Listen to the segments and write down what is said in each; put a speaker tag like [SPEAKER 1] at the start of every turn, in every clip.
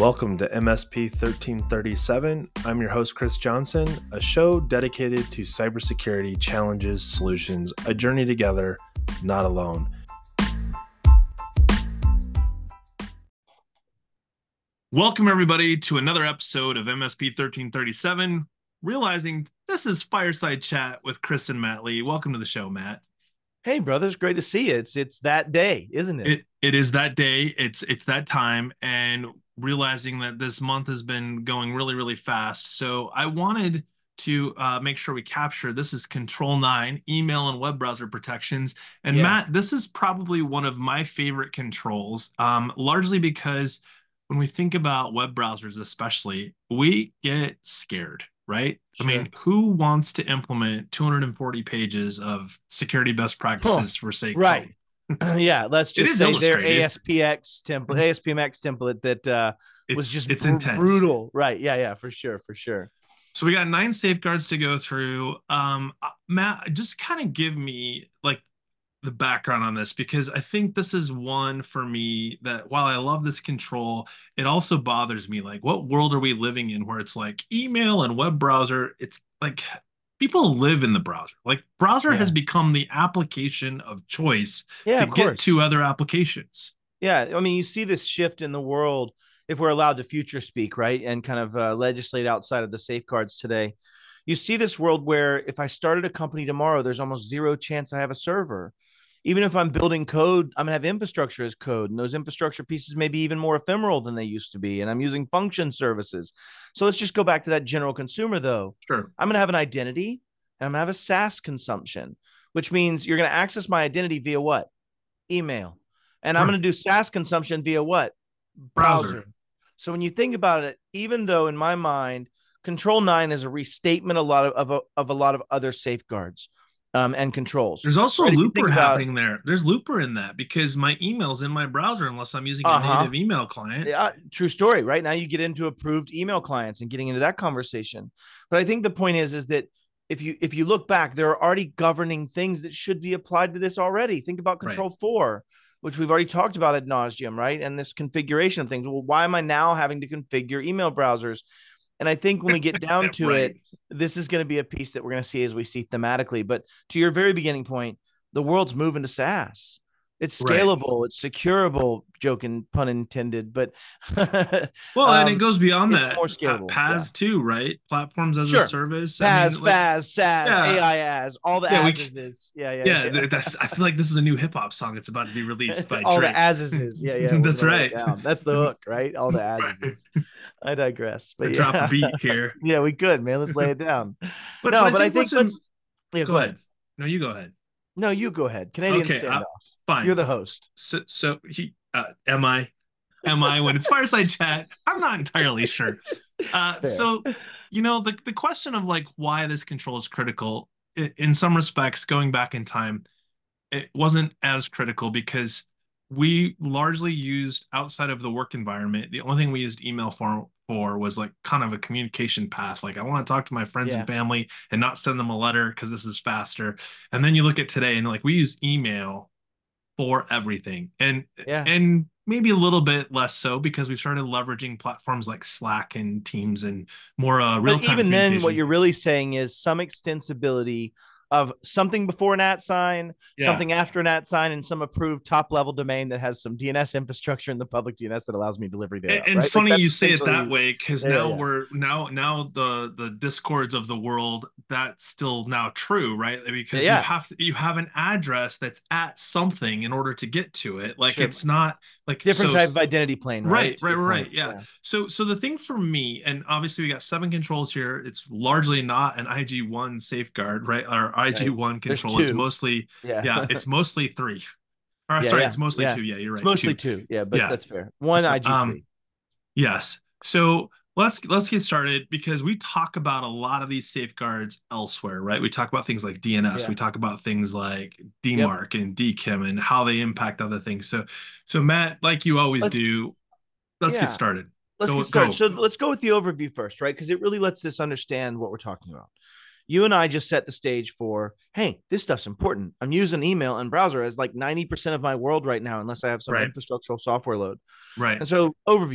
[SPEAKER 1] Welcome to MSP 1337. I'm your host, Chris Johnson, a show dedicated to cybersecurity challenges, solutions, a journey together, not alone.
[SPEAKER 2] Welcome, everybody, to another episode of MSP 1337. Realizing this is Fireside Chat with Chris and Matt Lee. Welcome to the show, Matt.
[SPEAKER 3] Hey, brothers, great to see you. It's that day, isn't it?
[SPEAKER 2] It is that day. It's that time, and realizing that this month has been going really, really fast. So I wanted to make sure we capture this is Control 9, email and web browser protections. And Matt, this is probably one of my favorite controls, largely because when we think about web browsers, especially, we get scared, right?
[SPEAKER 3] Sure.
[SPEAKER 2] I mean, who wants to implement 240 pages of security best practices for sake?
[SPEAKER 3] Right. Yeah, let's just say their ASPX template that was just intense. Brutal. Right. Yeah, for sure.
[SPEAKER 2] So we got 9 safeguards to go through. Matt, just kind of give me like the background on this, because I think this is one for me that while I love this control, it also bothers me. Like, what world are we living in where it's like email and web browser? It's like people live in the browser. Like, browser has become the application of choice to get to other applications.
[SPEAKER 3] Yeah, I mean, you see this shift in the world if we're allowed to future speak, right? And kind of legislate outside of the safeguards today. You see this world where if I started a company tomorrow, there's almost zero chance I have a server. Even if I'm building code, I'm going to have infrastructure as code. And those infrastructure pieces may be even more ephemeral than they used to be. And I'm using function services. So let's just go back to that general consumer, though.
[SPEAKER 2] Sure.
[SPEAKER 3] I'm going to have an identity and I'm going to have a SaaS consumption, which means you're going to access my identity via what? Email. And I'm going to do SaaS consumption via what? Browser. So when you think about it, even though in my mind, Control 9 is a restatement of a lot of other safeguards. And controls.
[SPEAKER 2] There's also Looper happening there. There's Looper in that because my email's in my browser unless I'm using a native email client.
[SPEAKER 3] Yeah, true story. Right now you get into approved email clients and getting into that conversation. But I think the point is that if you look back, there are already governing things that should be applied to this already. Think about Control 4, which we've already talked about ad nauseum, right? And this configuration of things. Well, why am I now having to configure email browsers? And I think when we get down to it, this is going to be a piece that we're going to see as we see thematically. But to your very beginning point, the world's moving to SaaS. It's scalable. It's securable, joking, pun intended. But
[SPEAKER 2] and it goes beyond that.
[SPEAKER 3] More scalable.
[SPEAKER 2] PaaS too, right? Platforms as a service.
[SPEAKER 3] PaaS, FaaS, SaaS, AIaaS, all the ASes. Yeah.
[SPEAKER 2] I feel like this is a new hip hop song that's about to be released by
[SPEAKER 3] all
[SPEAKER 2] Drake.
[SPEAKER 3] The ASes. Yeah.
[SPEAKER 2] That's right.
[SPEAKER 3] That's the hook, right? All the ASes. I digress. But
[SPEAKER 2] drop a beat here.
[SPEAKER 3] Yeah, we could, man. Let's lay it down.
[SPEAKER 2] But I think let's. Go ahead. No, you go ahead.
[SPEAKER 3] No, you go ahead. Canadian standoff.
[SPEAKER 2] Fine.
[SPEAKER 3] You're the host.
[SPEAKER 2] So am I when it's Fireside Chat? I'm not entirely sure. So, the question of like why this control is critical in some respects, going back in time, it wasn't as critical because we largely used outside of the work environment. The only thing we used email for was like kind of a communication path. Like, I want to talk to my friends and family and not send them a letter because this is faster. And then you look at today and like we use email for everything, and maybe a little bit less so because we started leveraging platforms like Slack and Teams and more real-time.
[SPEAKER 3] Even then, what you're really saying is some extensibility of something before an @sign, something after an @sign, and some approved top-level domain that has some DNS infrastructure in the public DNS that allows me delivery data.
[SPEAKER 2] And funny you say it that way because we're now the discords of the world, that's still now true, right? Because you have an address that's at something in order to get to it. Like it's not like
[SPEAKER 3] different type of identity plane, right?
[SPEAKER 2] Right. Yeah. So the thing for me, and obviously we got 7 controls here. It's largely not an IG1 safeguard, right? Or IG1 control. It's mostly it's mostly 3. It's mostly 2. Yeah, you're right.
[SPEAKER 3] It's mostly 2. Yeah, but that's fair. 1 IG3.
[SPEAKER 2] Yes. So let's get started because we talk about a lot of these safeguards elsewhere, right? We talk about things like DNS. We talk about things like DMARC and DKIM and how they impact other things. So Matt, like you always do, let's get started.
[SPEAKER 3] Let's get started. So let's go with the overview first, right? Because it really lets us understand what we're talking about. You and I just set the stage for, hey, this stuff's important. I'm using email and browser as like 90% of my world right now, unless I have some infrastructural software load.
[SPEAKER 2] Right.
[SPEAKER 3] And so overview.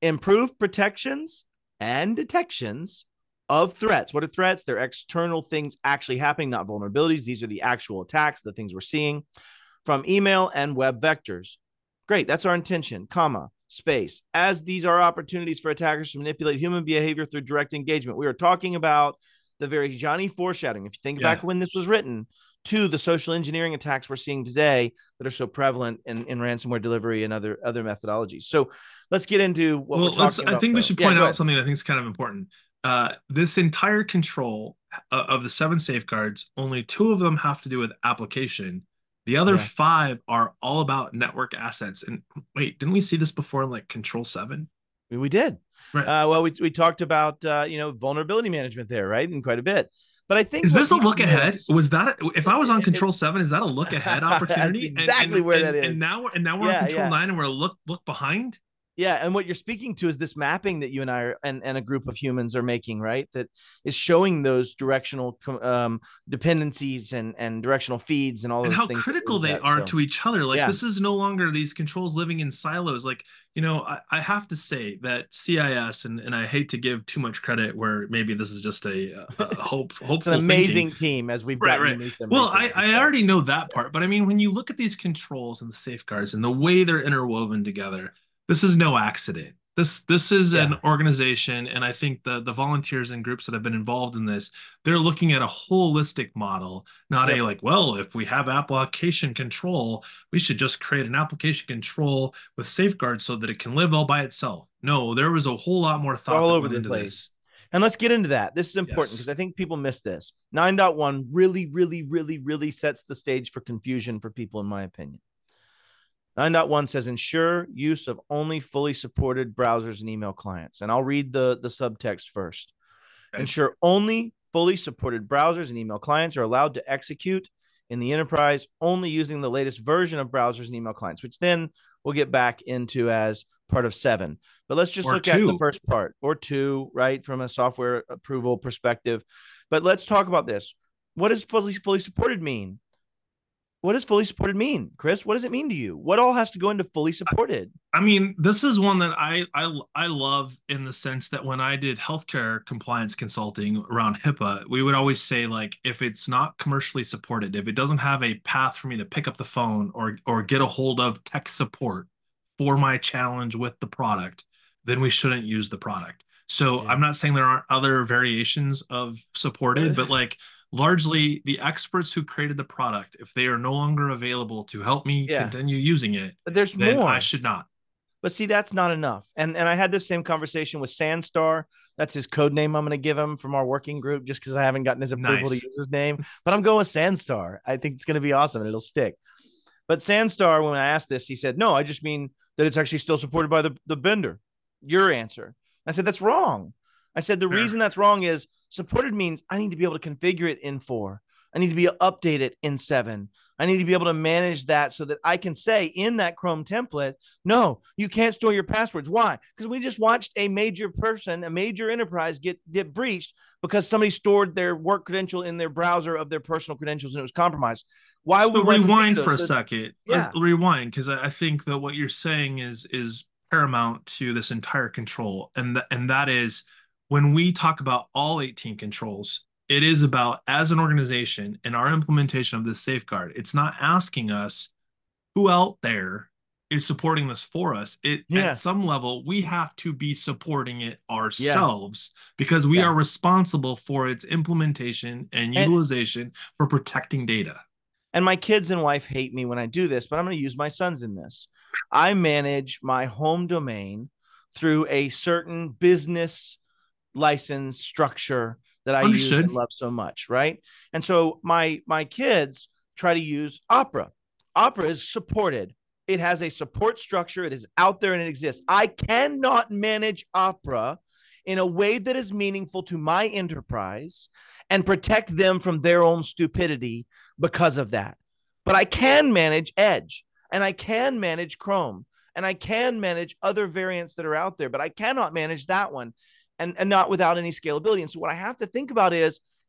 [SPEAKER 3] improve protections and detections of threats. What are threats? They're external things actually happening, not vulnerabilities. These are the actual attacks, the things we're seeing from email and web vectors. Great. That's our intention, comma, space. As these are opportunities for attackers to manipulate human behavior through direct engagement. We are talking about the very Johnny foreshadowing. If you think back when this was written, to the social engineering attacks we're seeing today that are so prevalent in ransomware delivery and other methodologies. So let's get into what we're talking about.
[SPEAKER 2] I think we should point out something I think is kind of important. This entire control of the 7 safeguards, only 2 of them have to do with application. The other 5 are all about network assets. And wait, didn't we see this before in like Control 7?
[SPEAKER 3] We did.
[SPEAKER 2] Right.
[SPEAKER 3] Well, we talked about vulnerability management there, right? And quite a bit. But I think,
[SPEAKER 2] is this a look ahead? Was that if I was on Control 7? Is that a look ahead opportunity?
[SPEAKER 3] Exactly where that is.
[SPEAKER 2] And now we're on Control 9, and we're look behind.
[SPEAKER 3] Yeah, and what you're speaking to is this mapping that you and I are, and a group of humans are making, right? That is showing those directional dependencies and directional feeds and all those things.
[SPEAKER 2] And how critical they are to each other. Like this is no longer these controls living in silos. Like, I have to say that CIS, and I hate to give too much credit where maybe this is just a hopeful
[SPEAKER 3] it's an amazing team as we've gotten to meet them.
[SPEAKER 2] Well, I already know that part, but I mean, when you look at these controls and the safeguards and the way they're interwoven together, this is no accident. This is an organization, and I think the volunteers and groups that have been involved in this, they're looking at a holistic model, not a like, well, if we have application control, we should just create an application control with safeguards so that it can live all by itself. No, there was a whole lot more thought
[SPEAKER 3] all over the place. And let's get into that. This is important because I think people miss this. 9.1 really, really, really, really sets the stage for confusion for people, in my opinion. 9.1 says ensure use of only fully supported browsers and email clients. And I'll read the subtext first. Okay. Ensure only fully supported browsers and email clients are allowed to execute in the enterprise only using the latest version of browsers and email clients, which then we'll get back into as part of 7. But let's just look at the first part, or 2, right, from a software approval perspective. But let's talk about this. What does fully supported mean? What does fully supported mean, Chris? What does it mean to you? What all has to go into fully supported?
[SPEAKER 2] I mean, this is one that I love in the sense that when I did healthcare compliance consulting around HIPAA, we would always say, like, if it's not commercially supported, if it doesn't have a path for me to pick up the phone or get a hold of tech support for my challenge with the product, then we shouldn't use the product. So I'm not saying there aren't other variations of supported, but like, largely the experts who created the product, if they are no longer available to help me continue using it,
[SPEAKER 3] but there's more.
[SPEAKER 2] I should not.
[SPEAKER 3] But see, that's not enough. And I had this same conversation with Sandstar. That's his code name I'm going to give him from our working group, just because I haven't gotten his approval to use his name. But I'm going with Sandstar. I think it's going to be awesome and it'll stick. But Sandstar, when I asked this, he said, no, I just mean that it's actually still supported by the vendor. Your answer. I said, that's wrong. I said, the reason that's wrong is supported means I need to be able to configure it in 4. I need to be able to update it in 7. I need to be able to manage that so that I can say in that Chrome template, no, you can't store your passwords. Why? Because we just watched a major enterprise get breached because somebody stored their work credential in their browser of their personal credentials and it was compromised. Why would we
[SPEAKER 2] rewind for a second? Let's rewind, because I think that what you're saying is paramount to this entire control, and that is, when we talk about all 18 controls, it is about, as an organization, in our implementation of this safeguard, it's not asking us who out there is supporting this for us. At some level, we have to be supporting it ourselves because we are responsible for its implementation and utilization for protecting data.
[SPEAKER 3] And my kids and wife hate me when I do this, but I'm going to use my sons in this. I manage my home domain through a certain business license structure that I use and love so much, right? And so my kids try to use Opera. Opera is supported. It has a support structure. It is out there and it exists. I cannot manage Opera in a way that is meaningful to my enterprise and protect them from their own stupidity because of that. But I can manage Edge, and I can manage Chrome, and I can manage other variants that are out there, but I cannot manage that one. And not without any scalability. And so what I have to think about is,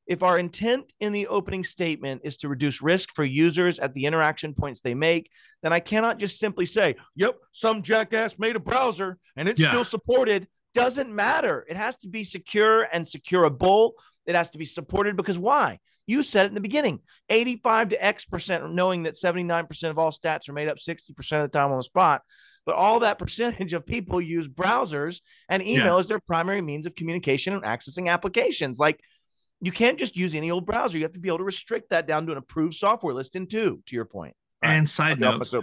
[SPEAKER 3] if our intent in the opening statement is to reduce risk for users at the interaction points they make, then I cannot just simply say, yep, some jackass made a browser and it's still supported. Doesn't matter. It has to be secure and secureable. It has to be supported because why? You said it in the beginning, 85 to X% knowing that 79% of all stats are made up 60% of the time on the spot. But all that percentage of people use browsers and email as their primary means of communication and accessing applications. Like, you can't just use any old browser. You have to be able to restrict that down to an approved software listing too, to your point.
[SPEAKER 2] And side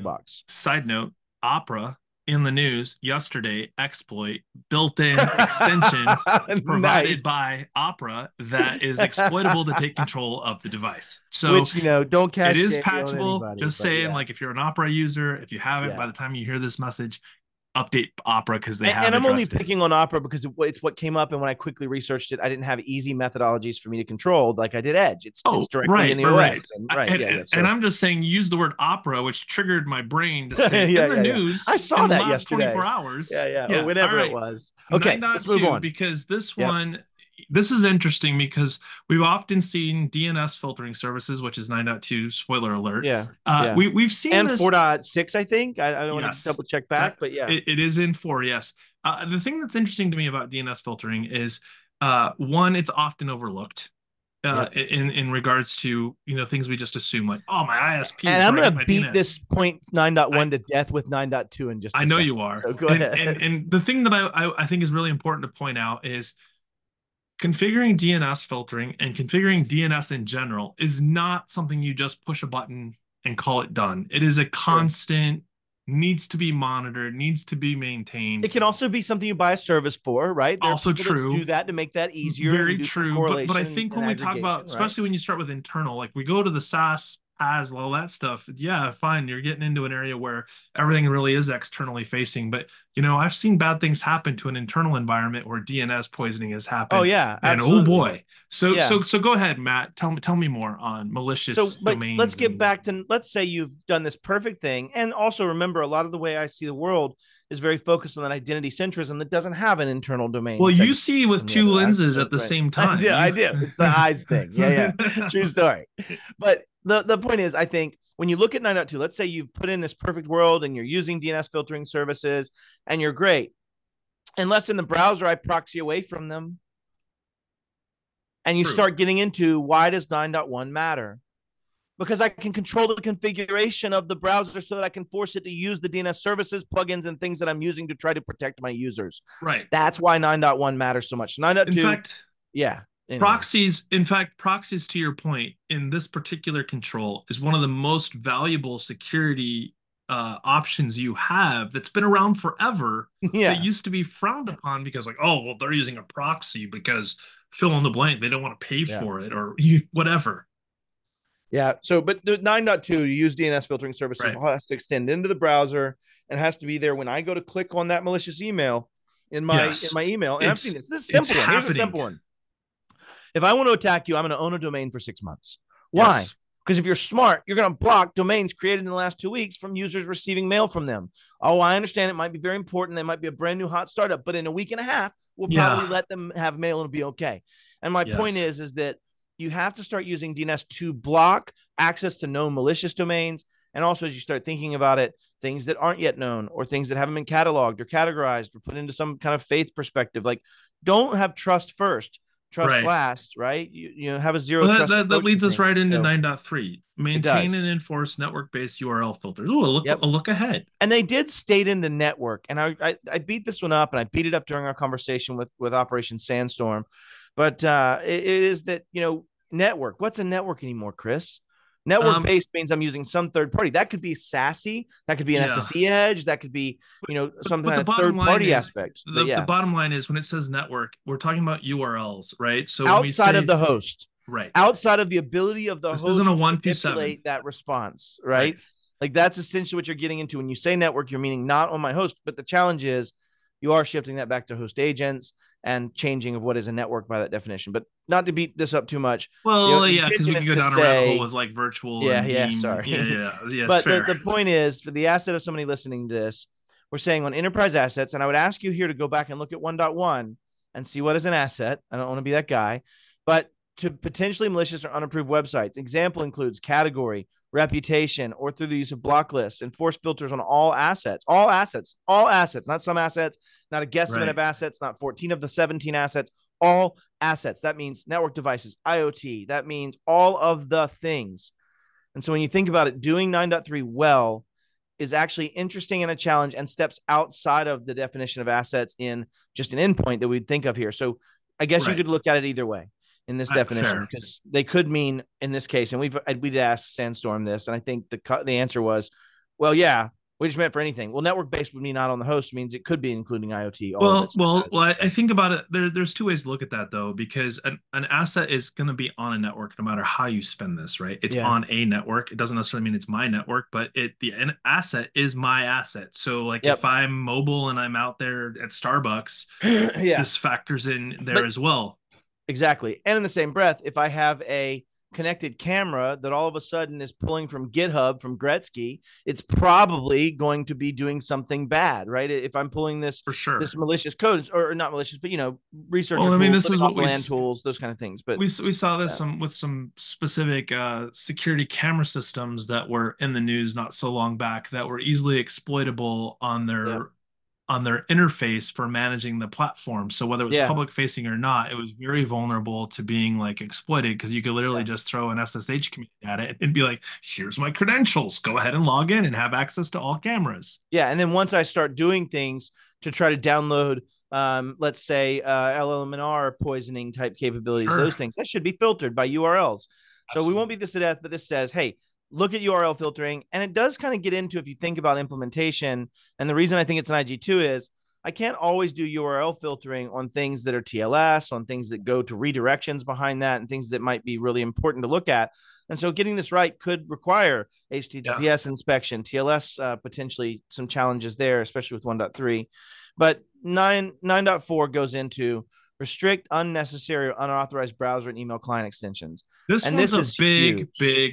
[SPEAKER 2] note, Opera in the news yesterday, exploit built-in extension provided by Opera that is exploitable to take control of the device. So
[SPEAKER 3] which, don't catch
[SPEAKER 2] it is patchable. Just saying, like, if you're an Opera user, if you haven't, by the time you hear this message, update Opera because they have.
[SPEAKER 3] And I'm only picking on Opera because it's what came up, and when I quickly researched it, I didn't have easy methodologies for me to control like I did Edge. It's directly in the OS.
[SPEAKER 2] And I'm just saying, use the word Opera, which triggered my brain to say in the news.
[SPEAKER 3] I saw that yesterday.
[SPEAKER 2] 24 hours.
[SPEAKER 3] Or whenever it was. Okay, let's move on.
[SPEAKER 2] Because this one. This is interesting because we've often seen DNS filtering services, which is 9.2, spoiler alert. We've seen
[SPEAKER 3] and
[SPEAKER 2] this.
[SPEAKER 3] 4.6, I think. I don't want to double check back, but
[SPEAKER 2] it is in 4, yes. The thing that's interesting to me about DNS filtering is, one, it's often overlooked in regards to, things we just assume, like, oh, my ISP.
[SPEAKER 3] And I'm going to beat DNS. This point 9.1 to death with 9.2 in just a second.
[SPEAKER 2] I know you are.
[SPEAKER 3] So go ahead.
[SPEAKER 2] And the thing that I think is really important to point out is, configuring DNS filtering and configuring DNS in general is not something you just push a button and call it done. It is a constant, needs to be monitored, needs to be maintained.
[SPEAKER 3] It can also be something you buy a service for, right?
[SPEAKER 2] There also true.
[SPEAKER 3] Do that to make that easier.
[SPEAKER 2] Very true. But I think when we talk about, especially when you start with internal, like we go to the SaaS, PaaS, all that stuff. Yeah, fine. You're getting into an area where everything really is externally facing. But, I've seen bad things happen to an internal environment where DNS poisoning has happened.
[SPEAKER 3] Oh, yeah.
[SPEAKER 2] And oh boy. So go ahead, Matt. Tell me more on malicious domains.
[SPEAKER 3] Let's get back to, let's say you've done this perfect thing. And also remember, a lot of the way I see the world is very focused on that identity centrism that doesn't have an internal domain.
[SPEAKER 2] Well, you see with two lenses at the same time.
[SPEAKER 3] I do. It's the eyes thing. Yeah. True story. But the point is, I think when you look at 9.2, let's say you've put in this perfect world and you're using DNS filtering services and you're great. Unless in the browser, I proxy away from them. And you start getting into, why does 9.1 matter? Because I can control the configuration of the browser so that I can force it to use the DNS services, plugins, and things that I'm using to try to protect my users.
[SPEAKER 2] Right.
[SPEAKER 3] That's why 9.1 matters so much. 9.2.
[SPEAKER 2] In fact,
[SPEAKER 3] Anyway.
[SPEAKER 2] Proxies, to your point, in this particular control is one of the most valuable security options you have that's been around forever. That used to be frowned upon because, like, oh, well, they're using a proxy because fill in the blank, they don't want to pay for it or whatever.
[SPEAKER 3] Yeah. So, but the 9.2, you use DNS filtering services, has to extend into the browser and has to be there when I go to click on that malicious email in my email. And I've seen this. This is a simple one. Here's a simple one. If I want to attack you, I'm going to own a domain for 6 months. Why? Because if you're smart, you're going to block domains created in the last 2 weeks from users receiving mail from them. Oh, I understand it might be very important. They might be a brand new hot startup, but in a week and a half, we'll probably let them have mail and it'll be okay. And my point is that you have to start using DNS to block access to known malicious domains. And also, as you start thinking about it, things that aren't yet known or things that haven't been cataloged or categorized or put into some kind of faith perspective, like, don't have trust first. Trust last, right? You have a zero trust.
[SPEAKER 2] That leads us right into 9.3. Maintain and enforce network-based URL filters. Ooh, a look ahead.
[SPEAKER 3] And they did state into network. And I beat this one up, and I beat it up during our conversation with Operation Sandstorm. But it is that, network. What's a network anymore, Chris? Network-based means I'm using some third party. That could be SASE. That could be an SSE edge. That could be, some kind of third-party aspect.
[SPEAKER 2] The bottom line is, when it says network, we're talking about URLs, right? So
[SPEAKER 3] outside of the host,
[SPEAKER 2] right?
[SPEAKER 3] Outside of the ability of the host
[SPEAKER 2] isn't a
[SPEAKER 3] to
[SPEAKER 2] 127
[SPEAKER 3] manipulate that response, right? Like, that's essentially what you're getting into when you say network. You're meaning not on my host, but the challenge is you are shifting that back to host agents and changing of what is a network by that definition. But not to beat this up too much.
[SPEAKER 2] Well, because we can go down a rabbit hole with like virtual.
[SPEAKER 3] Sorry.
[SPEAKER 2] Yeah.
[SPEAKER 3] But the point is, for the asset of somebody listening to this, we're saying on enterprise assets, and I would ask you here to go back and look at 1.1 and see what is an asset. I don't want to be that guy, but to potentially malicious or unapproved websites. Example includes category, reputation, or through the use of block lists. Enforce filters on all assets, not some assets, not a guesstimate of assets, not 14 of the 17 assets, all assets. That means network devices, IoT. That means all of the things. And so when you think about it, doing 9.3 well is actually interesting and a challenge and steps outside of the definition of assets in just an endpoint that we'd think of here. So I guess you could look at it either way in this definition, because they could mean in this case, and we'd asked Sandstorm this, and I think the answer was, well, yeah, we just meant for anything. Well, network-based would mean not on the host means it could be including IoT.
[SPEAKER 2] Well, I think about it. There's two ways to look at that, though, because an asset is going to be on a network no matter how you spend this, right? It's on a network. It doesn't necessarily mean it's my network, but an asset is my asset. So, like, if I'm mobile and I'm out there at Starbucks, this factors in there as well.
[SPEAKER 3] Exactly. And in the same breath, if I have a connected camera that all of a sudden is pulling from GitHub from Gretzky, it's probably going to be doing something bad, right? If I'm pulling this
[SPEAKER 2] for sure,
[SPEAKER 3] this malicious code, or not malicious, but research.
[SPEAKER 2] Well, I mean, this is what
[SPEAKER 3] land tools, those kind of things. But
[SPEAKER 2] we saw this with some specific security camera systems that were in the news not so long back that were easily exploitable on their interface for managing the platform. So whether it was public facing or not, it was very vulnerable to being like exploited, because you could literally just throw an SSH command at it and be like, here's my credentials, go ahead and log in and have access to all cameras.
[SPEAKER 3] Yeah. And then once I start doing things to try to download, let's say LLMNR poisoning type capabilities, those things, that should be filtered by URLs. So we won't beat this to death, but this says, hey, look at URL filtering. And it does kind of get into, if you think about implementation, and the reason I think it's an IG2 is I can't always do URL filtering on things that are TLS, on things that go to redirections behind that, and things that might be really important to look at. And so getting this right could require HTTPS inspection, TLS, potentially some challenges there, especially with 1.3. But 9.4 goes into restrict unnecessary or unauthorized browser and email client extensions.
[SPEAKER 2] This is a big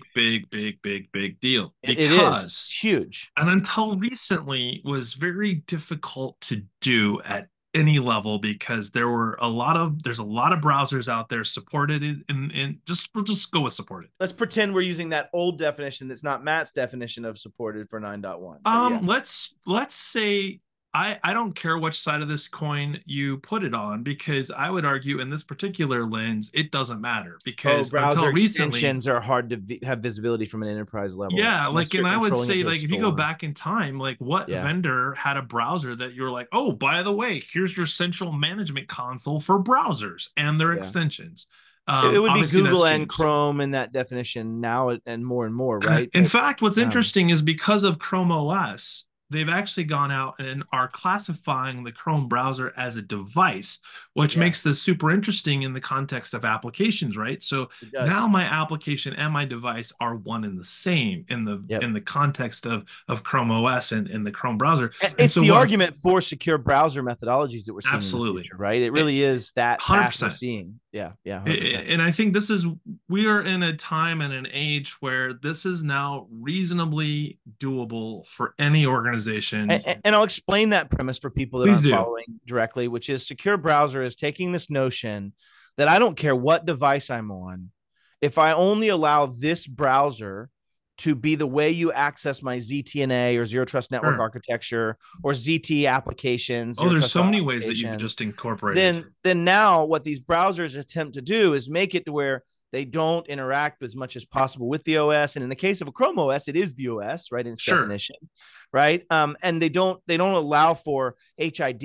[SPEAKER 2] deal.
[SPEAKER 3] It is huge.
[SPEAKER 2] And until recently was very difficult to do at any level, because there's a lot of browsers out there supported we'll just go with supported.
[SPEAKER 3] Let's pretend we're using that old definition that's not Matt's definition of supported for 9.1.
[SPEAKER 2] Let's say I don't care which side of this coin you put it on, because I would argue in this particular lens, it doesn't matter, because
[SPEAKER 3] browser extensions are hard to have visibility from an enterprise level.
[SPEAKER 2] Yeah, like, and I would say, like, if you go back in time, like, what vendor had a browser that you're like, oh, by the way, here's your central management console for browsers and their extensions.
[SPEAKER 3] It would be Google and Chrome in that definition now, and more, right?
[SPEAKER 2] In fact, what's interesting is because of Chrome OS, they've actually gone out and are classifying the Chrome browser as a device, which makes this super interesting in the context of applications, right? So now my application and my device are one and the same in the context of Chrome OS and the Chrome browser.
[SPEAKER 3] It's the argument for secure browser methodologies that we're seeing.
[SPEAKER 2] Absolutely.
[SPEAKER 3] In the future, right? It really is that
[SPEAKER 2] 100%.
[SPEAKER 3] we're seeing. Yeah. 100%.
[SPEAKER 2] And I think we are in a time and an age where this is now reasonably doable for any organization.
[SPEAKER 3] And I'll explain that premise for people that aren't following directly, which is secure browser is taking this notion that I don't care what device I'm on. If I only allow this browser to be the way you access my ZTNA or Zero Trust Network architecture or ZT applications.
[SPEAKER 2] There's so many ways that you can just incorporate.
[SPEAKER 3] Then now what these browsers attempt to do is make it to where they don't interact as much as possible with the OS. And in the case of a Chrome OS, it is the OS, right? In its definition, right? And they don't allow for HID,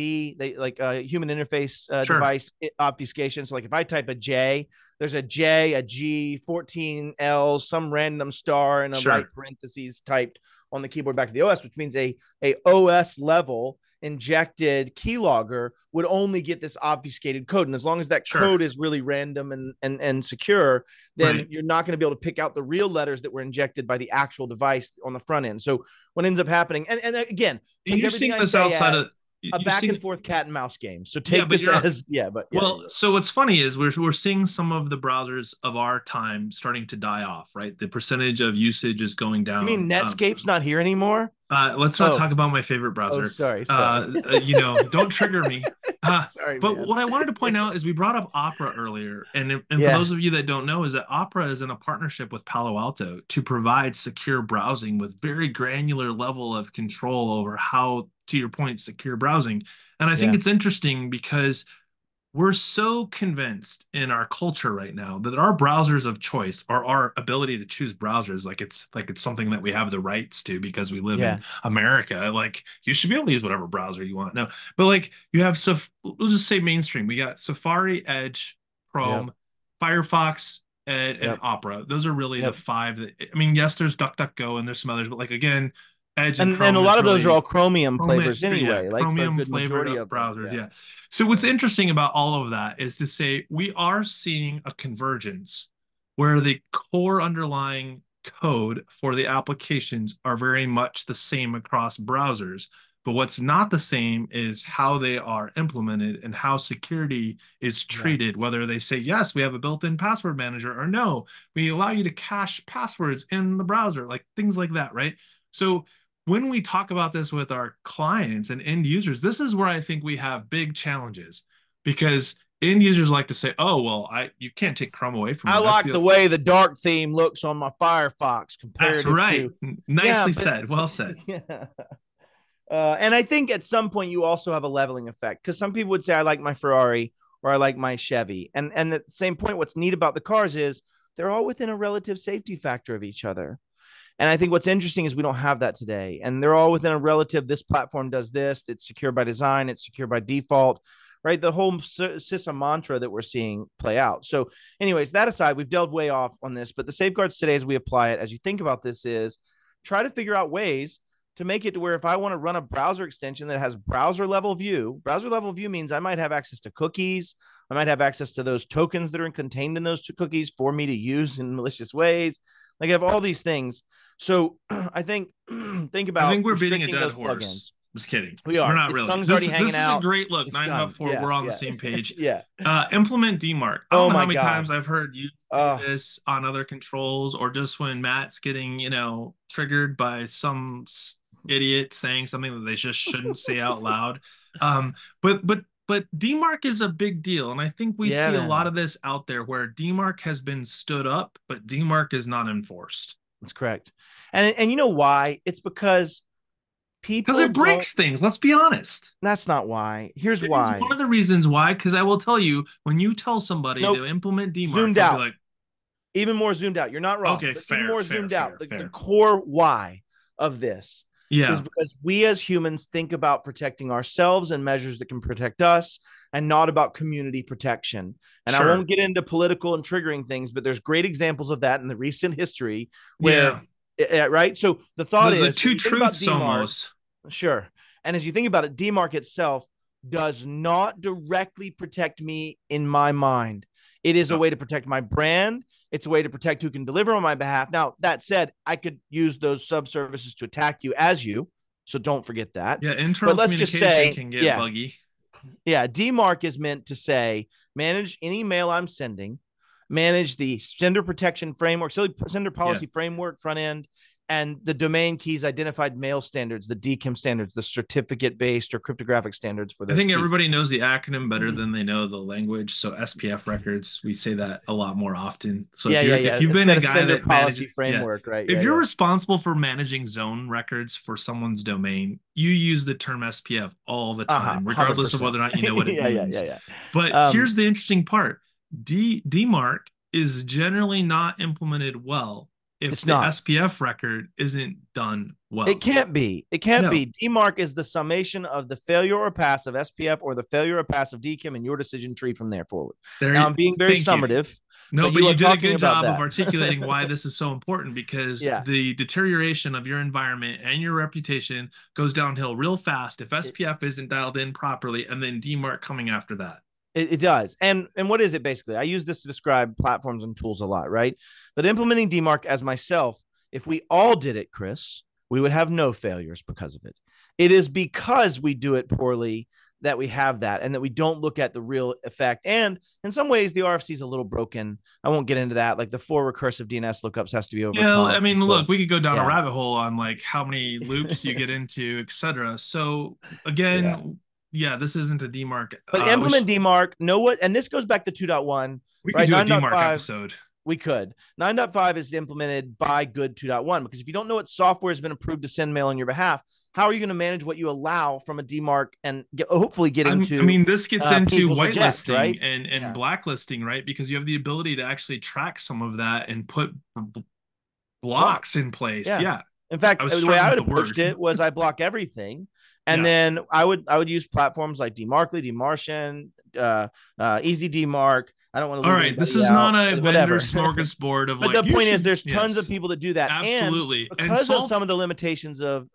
[SPEAKER 3] human interface device obfuscation. So like if I type a J, there's a J, a G, 14 L, some random star, and a right parentheses typed on the keyboard back to the OS, which means a OS level injected keylogger would only get this obfuscated code. And as long as that code is really random and secure, then you're not going to be able to pick out the real letters that were injected by the actual device on the front end. So what ends up happening, and again,
[SPEAKER 2] you're seeing this outside of
[SPEAKER 3] a back and forth cat and mouse game. So take this as
[SPEAKER 2] So what's funny is we're seeing some of the browsers of our time starting to die off, right? The percentage of usage is going down.
[SPEAKER 3] You mean Netscape's not here anymore?
[SPEAKER 2] Let's not talk about my favorite browser.
[SPEAKER 3] Sorry.
[SPEAKER 2] Don't trigger me.
[SPEAKER 3] Sorry,
[SPEAKER 2] but
[SPEAKER 3] man.
[SPEAKER 2] what I wanted to point out is we brought up Opera earlier, and for those of you that don't know, is that Opera is in a partnership with Palo Alto to provide secure browsing with very granular level of control over how, to your point, secure browsing. And I think it's interesting because we're so convinced in our culture right now that our browsers of choice, or our ability to choose browsers, like it's something that we have the rights to because we live in America. Like, you should be able to use whatever browser you want. No, but like, you have, so we'll just say mainstream. We got Safari, Edge, Chrome, Firefox, and Opera. Those are really the five that, I mean, yes, there's DuckDuckGo and there's some others, but like, again, Edge and Chrome,
[SPEAKER 3] and a lot of
[SPEAKER 2] really,
[SPEAKER 3] those are all Chromium flavors anyway. Like,
[SPEAKER 2] Chromium
[SPEAKER 3] for a good
[SPEAKER 2] flavored
[SPEAKER 3] majority of
[SPEAKER 2] browsers.
[SPEAKER 3] them.
[SPEAKER 2] So what's interesting about all of that is to say we are seeing a convergence where the core underlying code for the applications are very much the same across browsers. But what's not the same is how they are implemented and how security is treated, whether they say, yes, we have a built-in password manager, or no, we allow you to cache passwords in the browser, like things like that, right? So when we talk about this with our clients and end users, this is where I think we have big challenges, because end users like to say, oh, well, you can't take Chrome away from me.
[SPEAKER 3] I like the way the dark theme looks on my Firefox compared
[SPEAKER 2] to... That's right. Nicely said. Well said.
[SPEAKER 3] And I think at some point you also have a leveling effect, because some people would say, I like my Ferrari or I like my Chevy. And at the same point, what's neat about the cars is they're all within a relative safety factor of each other. And I think what's interesting is we don't have that today. And they're all within a relative, this platform does this, it's secure by design, it's secure by default, right? The whole CISA mantra that we're seeing play out. So anyways, that aside, we've delved way off on this, but the safeguards today as we apply it, as you think about this, is try to figure out ways to make it to where if I want to run a browser extension that has browser level view means I might have access to cookies. I might have access to those tokens that are contained in those two cookies for me to use in malicious ways. Like, I have all these things. So I think about,
[SPEAKER 2] I think we're beating a dead horse. Plugins. Just kidding.
[SPEAKER 3] We are.
[SPEAKER 2] We're not really.
[SPEAKER 3] Tongue's already hanging
[SPEAKER 2] this
[SPEAKER 3] out.
[SPEAKER 2] Is a great look. 9.4. We're on the same page. Implement DMARC. I
[SPEAKER 3] don't
[SPEAKER 2] know how many times I've heard you do this on other controls, or just when Matt's getting, triggered by some idiot saying something that they just shouldn't say out loud. But DMARC is a big deal, and I think we see a lot of this out there where DMARC has been stood up, but DMARC is not enforced.
[SPEAKER 3] That's correct. And you know why? It's because
[SPEAKER 2] it breaks things. Let's be honest.
[SPEAKER 3] That's not why. Here's why.
[SPEAKER 2] One of the reasons why, because I will tell you, when you tell somebody to implement DMARC,
[SPEAKER 3] zoomed out. Be like, even more zoomed out. You're not wrong.
[SPEAKER 2] Okay, fair,
[SPEAKER 3] even more
[SPEAKER 2] fair,
[SPEAKER 3] zoomed
[SPEAKER 2] fair,
[SPEAKER 3] out.
[SPEAKER 2] Fair.
[SPEAKER 3] The core why of this is because we as humans think about protecting ourselves and measures that can protect us, and not about community protection. And I won't get into political and triggering things, but there's great examples of that in the recent history where, right? So the thought is
[SPEAKER 2] the two truths almost.
[SPEAKER 3] Sure. And as you think about it, DMARC itself does not directly protect me in my mind. It is a way to protect my brand. It's a way to protect who can deliver on my behalf. Now, that said, I could use those sub-services to attack you as you. So don't forget that.
[SPEAKER 2] Yeah, internal communication can get buggy.
[SPEAKER 3] Yeah, DMARC is meant to say, manage any mail I'm sending, manage the sender protection framework, sender policy framework front end, and the domain keys identified mail standards, the DKIM standards, the certificate-based or cryptographic standards for those.
[SPEAKER 2] I think everybody knows the acronym better than they know the language. So SPF records, we say that a lot more often. So if you've been a guy that
[SPEAKER 3] policy framework, right?
[SPEAKER 2] If you're responsible for managing zone records for someone's domain, you use the term SPF all the time, regardless 100%. Of whether or not you know what it means. But here's the interesting part. DMARC is generally not implemented well if the SPF record isn't done well.
[SPEAKER 3] It can't be. It can't be. DMARC is the summation of the failure or pass of SPF or the failure or pass of DKIM and your decision tree from there forward. Now, I'm being very summative.
[SPEAKER 2] No, but you did a good job of articulating why this is so important, because the deterioration of your environment and your reputation goes downhill real fast if SPF isn't dialed in properly, and then DMARC coming after that.
[SPEAKER 3] It does. And what is it basically? I use this to describe platforms and tools a lot, right? But implementing DMARC as myself, if we all did it, Chris, we would have no failures because of it. It is because we do it poorly that we have that, and that we don't look at the real effect. And in some ways, the RFC is a little broken. I won't get into that. Like the 4 recursive DNS lookups has to be overcome.
[SPEAKER 2] Yeah, I mean, look, we could go down a rabbit hole on like how many loops you get into, etc. So again, yeah, this isn't a DMARC.
[SPEAKER 3] But implement DMARC, know what, and this goes back to 2.1.
[SPEAKER 2] We
[SPEAKER 3] right?
[SPEAKER 2] could do a DMARC episode.
[SPEAKER 3] We could. 9.5 is implemented by good 2.1, because if you don't know what software has been approved to send mail on your behalf, how are you going to manage what you allow from a DMARC and hopefully get into?
[SPEAKER 2] I mean, this gets into whitelisting,
[SPEAKER 3] right?
[SPEAKER 2] and blacklisting, right? Because you have the ability to actually track some of that and put blocks in place. Yeah.
[SPEAKER 3] In fact, the way I would approach it was I block everything. And then I would use platforms like DMARCly, DMARCian, Easy DMARC. I don't want to.
[SPEAKER 2] All right, this is not a vendor smorgasbord of.
[SPEAKER 3] But the point is, there's tons of people that do that.
[SPEAKER 2] Absolutely,
[SPEAKER 3] and because of some of the limitations of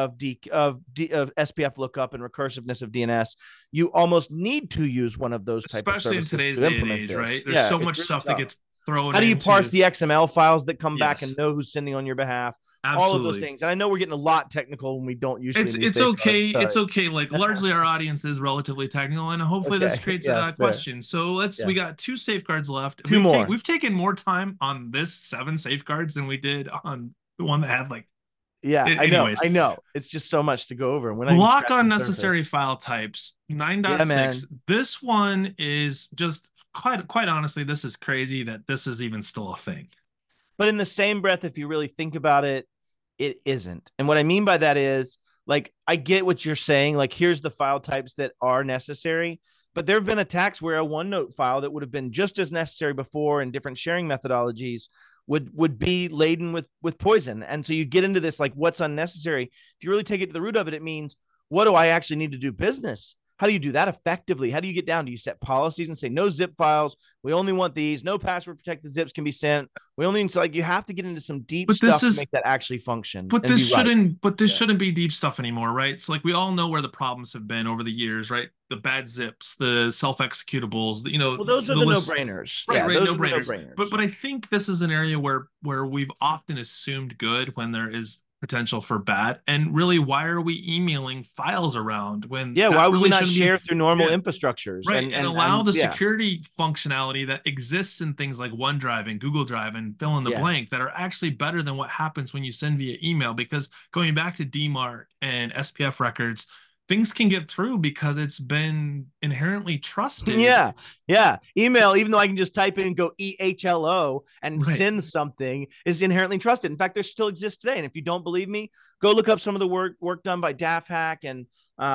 [SPEAKER 3] SPF lookup and recursiveness of DNS, you almost need to use one of those type of services,
[SPEAKER 2] especially in today's day and age, right? There's so much stuff that gets thrown.
[SPEAKER 3] How do you parse the XML files that come back and know who's sending on your behalf?
[SPEAKER 2] Absolutely.
[SPEAKER 3] All of those things. And I know we're getting a lot technical when we don't usually.
[SPEAKER 2] It's okay. It's okay. Like largely our audience is relatively technical, and hopefully this creates a question. So we got 2 safeguards left.
[SPEAKER 3] Two more.
[SPEAKER 2] We've taken more time on this 7 safeguards than we did on the one that had like.
[SPEAKER 3] Yeah, I know. It's just so much to go over. When
[SPEAKER 2] block unnecessary file types 9.6. This one is just quite honestly, this is crazy that this is even still a thing.
[SPEAKER 3] But in the same breath, if you really think about it, it isn't. And what I mean by that is, like, I get what you're saying. Like, here's the file types that are necessary. But there have been attacks where a OneNote file that would have been just as necessary before in different sharing methodologies would be laden with poison. And so you get into this, like, what's unnecessary? If you really take it to the root of it, it means, what do I actually need to do business? How do you do that effectively? How do you get down? Do you set policies and say no zip files? We only want these. No password protected zips can be sent. We only like, you have to get into some deep stuff to make that actually function.
[SPEAKER 2] But this shouldn't. But this shouldn't be deep stuff anymore, right? So like we all know where the problems have been over the years, right? The bad zips, the self executables.
[SPEAKER 3] Well, those are the no-brainers,
[SPEAKER 2] right? No-brainers. But I think this is an area where we've often assumed good when there is potential for bad. And really, why are we emailing files around when
[SPEAKER 3] why would we not share through normal infrastructures,
[SPEAKER 2] right? And allow the security functionality that exists in things like OneDrive and Google Drive and fill in the blank that are actually better than what happens when you send via email. Because going back to DMARC and SPF records, things can get through because it's been inherently trusted.
[SPEAKER 3] Yeah. Email, even though I can just type in and go EHLO and send something, is inherently trusted. In fact, there still exists today. And if you don't believe me, go look up some of the work done by DAFhack and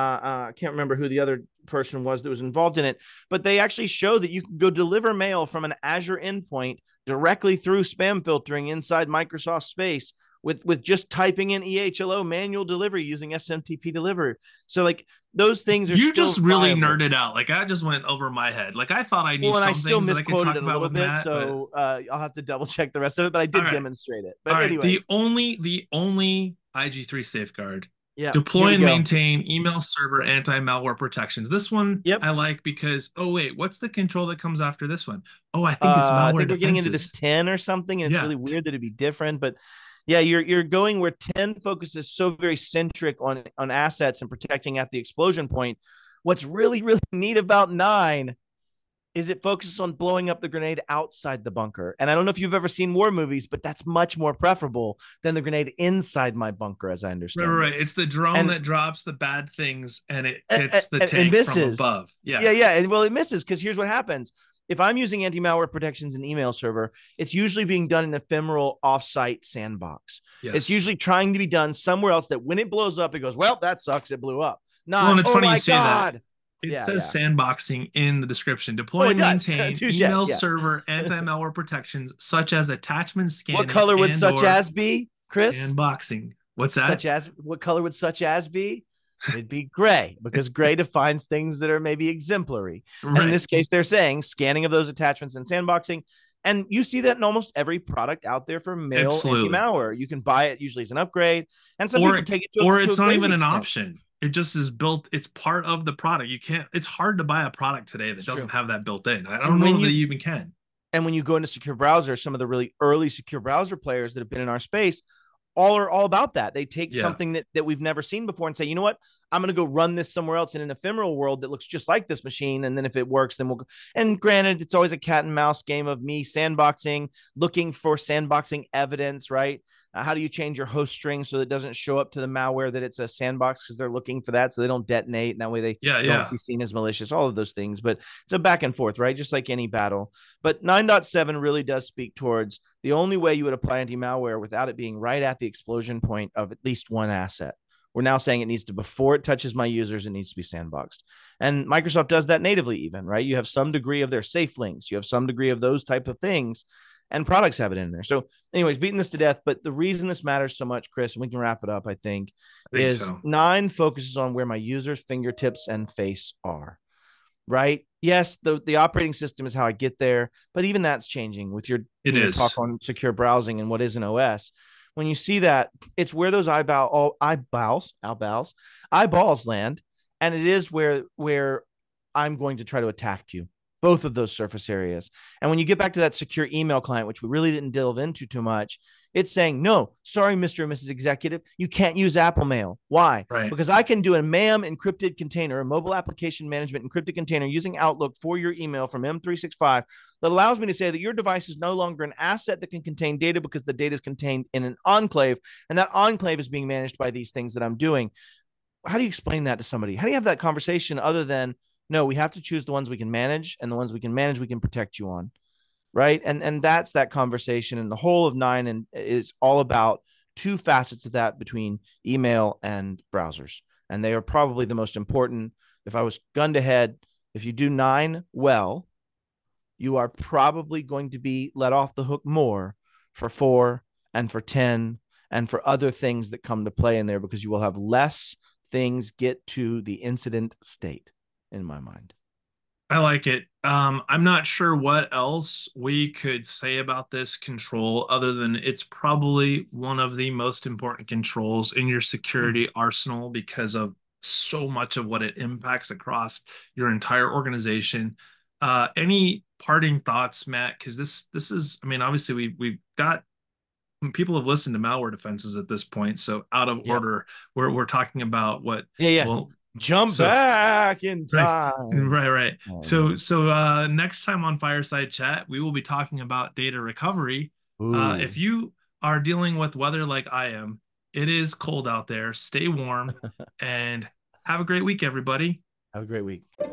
[SPEAKER 3] I can't remember who the other person was that was involved in it, but they actually show that you can go deliver mail from an Azure endpoint directly through spam filtering inside Microsoft Space with just typing in EHLO manual delivery using SMTP delivery. So like those things are
[SPEAKER 2] just really nerded out. Like I just went over my head. Like I thought I knew some things that I could talk about with Matt.
[SPEAKER 3] So I'll have to double check the rest of it, but I did demonstrate it. But anyway,
[SPEAKER 2] the only IG3 safeguard. Deploy and maintain email server anti-malware protections. This one I like because, what's the control that comes after this one? Oh, I think it's malware
[SPEAKER 3] I think we're getting into this 10 or something, and it's really weird that it'd be different. But yeah, you're going where 10 focuses so very centric on assets and protecting at the explosion point. What's really, really neat about 9 is it focuses on blowing up the grenade outside the bunker. And I don't know if you've ever seen war movies, but that's much more preferable than the grenade inside my bunker, as I understand.
[SPEAKER 2] Right. It's the drone that drops the bad things and it hits the tank from above.
[SPEAKER 3] Yeah. And well, it misses because here's what happens. If I'm using anti-malware protections in email server, it's usually being done in an ephemeral offsite sandbox. Yes. It's usually trying to be done somewhere else that when it blows up, it goes, well, that sucks. It blew up.
[SPEAKER 2] And it's funny you say that. It says sandboxing in the description. Deploy and maintain email server anti-malware protections such as attachment scanning.
[SPEAKER 3] What color would such as be, Chris?
[SPEAKER 2] Sandboxing. What's that?
[SPEAKER 3] What color would such as be? It'd be gray, because gray defines things that are maybe exemplary. Right. And in this case, they're saying scanning of those attachments and sandboxing. And you see that in almost every product out there for mail anti-malware. You can buy it usually as an upgrade. And some people take it to
[SPEAKER 2] it's not even an option. It just is built. It's part of the product. It's hard to buy a product today that doesn't have that built in. I don't know if you even can.
[SPEAKER 3] And when you go into secure browser, some of the really early secure browser players that have been in our space are all about that. They take something that we've never seen before and say, you know what, I'm going to go run this somewhere else in an ephemeral world that looks just like this machine. And then if it works, then we'll go. And granted, it's always a cat and mouse game of me sandboxing, looking for sandboxing evidence, right? How do you change your host string so that it doesn't show up to the malware that it's a sandbox, because they're looking for that so they don't detonate, and that way they don't be seen as malicious, all of those things. But it's a back and forth, right? Just like any battle. But 9.7 really does speak towards the only way you would apply anti-malware without it being right at the explosion point of at least one asset. We're now saying it needs to, before it touches my users, it needs to be sandboxed. And Microsoft does that natively even, right? You have some degree of their safe links. You have some degree of those type of things, and products have it in there. So anyways, beating this to death. But the reason this matters so much, Chris, and we can wrap it up, I think is so. 9 focuses on where my users' fingertips and face are, right? Yes, the operating system is how I get there, but even that's changing with your talk on secure browsing and what is an OS. When you see that, it's where those eyeballs land, and it is where I'm going to try to attack you, both of those surface areas. And when you get back to that secure email client, which we really didn't delve into too much, it's saying, no, sorry, Mr. and Mrs. Executive, you can't use Apple Mail. Why?
[SPEAKER 2] Right.
[SPEAKER 3] Because I can do a MAM encrypted container, a mobile application management encrypted container using Outlook for your email from M365 that allows me to say that your device is no longer an asset that can contain data because the data is contained in an enclave, and that enclave is being managed by these things that I'm doing. How do you explain that to somebody? How do you have that conversation other than, no, we have to choose the ones we can manage, and the ones we can manage, we can protect you on. Right. And that's that conversation. And the whole of 9 is all about 2 facets of that between email and browsers. And they are probably the most important. If I was gun to head, if you do 9 well, you are probably going to be let off the hook more for 4 and for 10 and for other things that come to play in there, because you will have less things get to the incident state, in my mind.
[SPEAKER 2] I like it. I'm not sure what else we could say about this control other than it's probably one of the most important controls in your security arsenal because of so much of what it impacts across your entire organization. Any parting thoughts, Matt? Because this is, I mean, obviously we've got people have listened to malware defenses at this point, so out of order, we're talking about what well,
[SPEAKER 3] jump back in time.
[SPEAKER 2] Right. So next time on Fireside Chat, we will be talking about data recovery. If you are dealing with weather like I am, it is cold out there. Stay warm and have a great week, everybody.
[SPEAKER 3] Have a great week.